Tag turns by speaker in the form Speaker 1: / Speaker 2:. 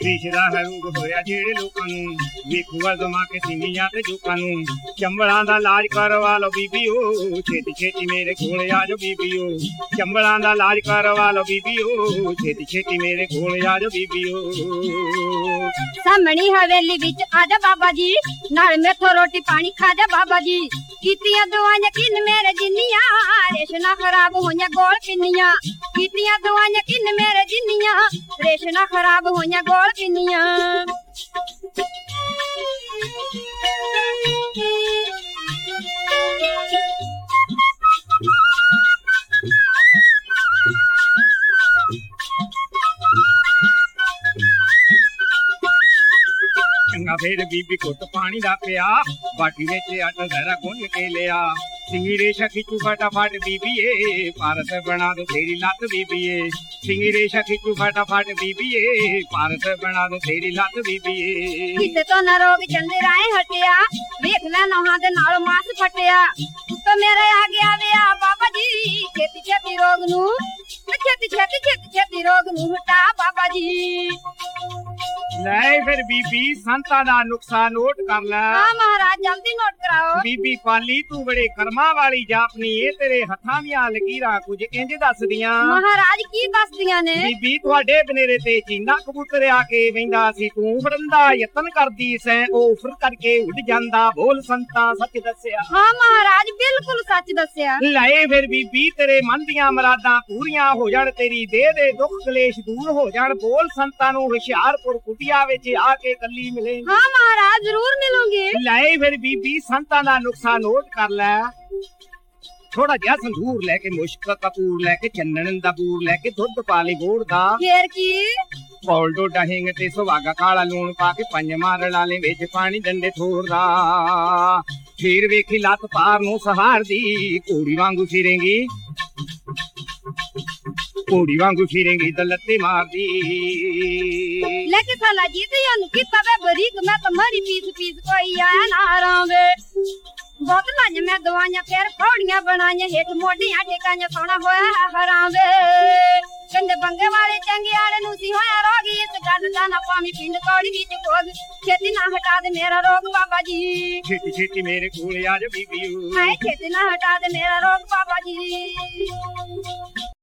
Speaker 1: ਰਿਸ਼ਦਾ ਹੈ ਰੋਗ ਹੋਇਆ ਜਿਹੜੇ ਲੋਕਾਂ ਨੂੰ, ਵੇਖੂਗਾ ਦਮਾ ਕੇ ਸਿੰਗੀਆਂ ਤੇ ਜੋਕਾਂ ਨੂੰ। ਚੰਬਲਾਂ ਦਾ ਇਲਾਜ ਕਰਵਾ ਲਓ ਬੀਬੀਓ, ਛੇਤੀ ਛੇਤੀ ਮੇਰੇ ਕੋਲ ਆ ਜਾਓ ਬੀਬੀਓ। ਚੰਬਲਾਂ ਦਾ ਇਲਾਜ ਕਰਵਾ ਲਓ ਬੀਬੀਓ, ਛੇਤੀ ਛੇਤੀ ਮੇਰੇ ਕੋਲ ਆ ਜਾਓ ਬੀਬੀਓ।
Speaker 2: ਸਾਹਮਣੀ ਹਵੇਲੀ ਵਿੱਚ ਆ ਜਾ ਬਾਬਾ ਜੀ, ਨਾਲ ਮੇਥੋਂ ਰੋਟੀ ਪਾਣੀ ਖਾ ਜਾ ਬਾਬਾ ਜੀ। ਕੀਤੀਆਂ ਦੁਆਈਆਂ ਕਿੰਨ ਮੇਰੇ ਜਿੰਨੀਆਂ, ਰੇਸ਼ ਨਾ ਖਰਾਬ ਹੋਈਆਂ ਗੋਲ ਪਿੰਨੀਆਂ। ਕੀਤੀਆਂ ਦੁਆਈਆਂ ਕਿੰਨ ਮੇਰੇ ਜਿੰਨੀਆਂ, ਰੇਸ਼ ਨਾ ਖਰਾਬ ਹੋਈਆਂ ਗੋਲ ਪਿੰਨੀਆਂ।
Speaker 1: ਚੰਗਾ ਫੇਰ ਬੀਬੀ ਘੁੱਟ ਪਾਣੀ ਦਾ ਪਿਆ, ਬਾਟੀ ਵਿੱਚ ਆਟਾ ਜ਼ਰਾ ਗੁੰਨ ਕੇ ਲਿਆ। ਸਿੰਗੀ ਰੇਸ਼ਾ ਖਿੱਚੂ ਫਟਾਫਟ ਬੀਬੀਏ, ਪਾਰਸ ਬਣਾ ਦੋ ਤੇਰੀ ਲੱਤ ਬੀਬੀਏ। ਸਿੰਗੀ ਰੇਸ਼ਾ ਖਿੱਚੂ ਫਟਾਫਟ ਬੀਬੀਏ, ਪਾਰਸ ਬਣਾ ਦੋ ਤੇਰੀ ਲੱਤ ਬੀਬੀਏ।
Speaker 2: ਕਿਤੇ ਤੋਂ ਨਾ ਰੋਗ ਚੰਦੇ ਰਾਏ ਹਟਿਆ, ਵੇਖ ਲੈ ਨੌਹਾਂ ਦੇ ਨਾਲ ਮਾਸ ਫਟਿਆ। ਉੱਤੋਂ ਮੇਰੇ ਆ ਗਿਆ ਵੇ ਆ ਬਾਬਾ ਜੀ, ਛੇਤੀ ਛੇਤੀ ਰੋਗ ਨੂੰ, ਛੇਤੀ ਛੇਤੀ ਛੇਤੀ ਛੇਤੀ ਰੋਗ ਨੂੰ ਹਟਾ ਬਾਬਾ ਜੀ।
Speaker 1: ਲੈ ਫਿਰ ਬੀਬੀ ਸੰਤਾਂ ਦਾ ਨੁਕਸਾ ਨੋਟ ਕਰ ਲੈ।
Speaker 2: ਹਾਂ ਮਹਾਰਾਜ ਜਲਦੀ ਨੋਟ ਕਰਾਓ।
Speaker 1: ਬੀਬੀ ਪਾਲੀ ਤੂੰ ਬੜੇ ਕਰਮਾਂ ਵਾਲੀ ਜਾਪਨੀ, ਇਹ ਤੇਰੇ ਹੱਥਾਂ ਦੀਆਂ ਲਕੀਰਾਂ ਕੁਝ ਇੰਜ ਦੱਸਦੀਆਂ।
Speaker 2: ਮਹਾਰਾਜ ਕੀ ਦੱਸਦੀਆਂ ਨੇ?
Speaker 1: ਬੀਬੀ ਤੁਹਾਡੇ ਬਨੇਰੇ ਤੇ ਚੀਨਾ ਕਬੂਤਰ ਆ ਕੇ ਵਹਿੰਦਾ ਸੀ, ਤੂੰ ਫੜਨ ਦਾ ਯਤਨ ਕਰਦੀ ਸੈਂ, ਉਹ ਫਿਰ ਕਰਕੇ ਉੱਡ ਜਾਂਦਾ। ਬੋਲ ਸੰਤਾਂ ਸੱਚ ਦੱਸਿਆ।
Speaker 2: ਹਾਂ ਮਹਾਰਾਜ ਬਿਲਕੁਲ ਸੱਚ ਦੱਸਿਆ।
Speaker 1: ਲੈ ਫਿਰ ਬੀਬੀ ਤੇਰੇ ਮਨ ਦੀਆਂ ਮੁਰਾਦਾਂ ਪੂਰੀਆਂ ਹੋ ਜਾਣ, ਤੇਰੀ ਦੇਹ ਦੇ ਦੁੱਖ ਕਲੇਸ਼ ਦੂਰ ਹੋ ਜਾਣ। ਬੋਲ ਸੰਤਾਂ ਨੂੰ ਹੁਸ਼ਿਆਰਪੁਰ ਕੁਟਿਆ ਵਿੱਚ ਆ ਕੇ ਕੱਲੀ ਮਿਲੇ।
Speaker 2: ਹਾਂ ਮਹਾਰਾਜ ਜ਼ਰੂਰ ਮਿਲੂੰਗੀ।
Speaker 1: ਲੈ ਫਿਰ ਬੀਬੀ ਸੰਤਾਂ ਦਾ ਨੁਕਸਾ ਨੋਟ ਕਰ ਲੈ। ਥੋੜਾ ਜਿਹਾ ਸੰਧੂਰ ਲੈ ਕੇ, ਮੁਸ਼ਕ ਕਪੂਰ ਲੈ ਕੇ, ਚੰਨਣ ਦਾ ਬੂਰ ਲੈ ਕੇ, ਦੁੱਧ ਪਾ ਲਈ ਗੋੜ ਦਾ।
Speaker 2: ਫੇਰ ਕੀ?
Speaker 1: ਪੌਲ ਡੋਡਾ ਹਿੰਗ ਤੇ ਸੁਹਾਗਾ ਕਾਲਾ ਲੂਣ ਪਾ ਕੇ, ਪੰਜ ਮਾਰ ਲਾਲੇ ਵਿੱਚ ਪਾਣੀ ਡੰਡੇ ਥੋੜਦਾ। ਫੇਰ ਵੇਖੀ ਲੱਤ ਪਾਰ ਨੂੰ ਸਹਾਰਦੀ, ਘੋੜੀ ਵਾਂਗੂ ਫਿਰੇਂਗੀ, ਘੋੜੀ ਵਾਂਗੂ ਫਿਰੇਂਗੀ ਦਲੱਤੇ ਮਾਰਦੀ।
Speaker 2: ਲੈ ਕੇ ਸਾਲਾ ਜੀ ਤੇ ਉਹਨੂੰ ਕੀਤਾ ਵੇ ਬਰੀਕ, ਮੈਂ ਤਾਂ ਮਰੀ ਪੀਸ ਪੀਸ ਕੋਈ ਆਇਆ ਨਾ ਰਾਂਵੇ। ਬਹੁਤ ਲਾਈਆਂ ਮੈਂ ਦਵਾਈਆਂ ਫੇਰ ਫੌੜੀਆਂ ਬਣਾਈਆਂ, ਹੇਠ ਮੋਢੀਆਂ ਟੇਕਾਈਆਂ ਸੋਹਣਾ ਹੋਇਆ ਹਰਾਂਵੇ। ਕੰਦੇ ਬੰਗੇ ਵਾਲੇ ਚੰਗਿਆੜੇ ਨੂੰ ਸੀ ਹੋਇਆ ਰੋਗ, ਇਸ ਗੱਲ ਦਾ ਨਾ ਪਾਵੀਂ ਪਿੰਡ ਕੌੜੀ ਵਿੱਚ ਕੋਗ। ਛੇਤੀ ਨਾ ਹਟਾ ਦੇ ਮੇਰਾ ਰੋਗ ਬਾਬਾ ਜੀ,
Speaker 1: ਛੇਤੀ ਛੇਤੀ ਮੇਰੇ ਕੋਲ ਆ ਜਾ ਬੀਬੀਓ।
Speaker 2: ਹਾਏ ਛੇਤੀ ਨਾ ਹਟਾ ਦੇ ਮੇਰਾ ਰੋਗ ਬਾਬਾ ਜੀ।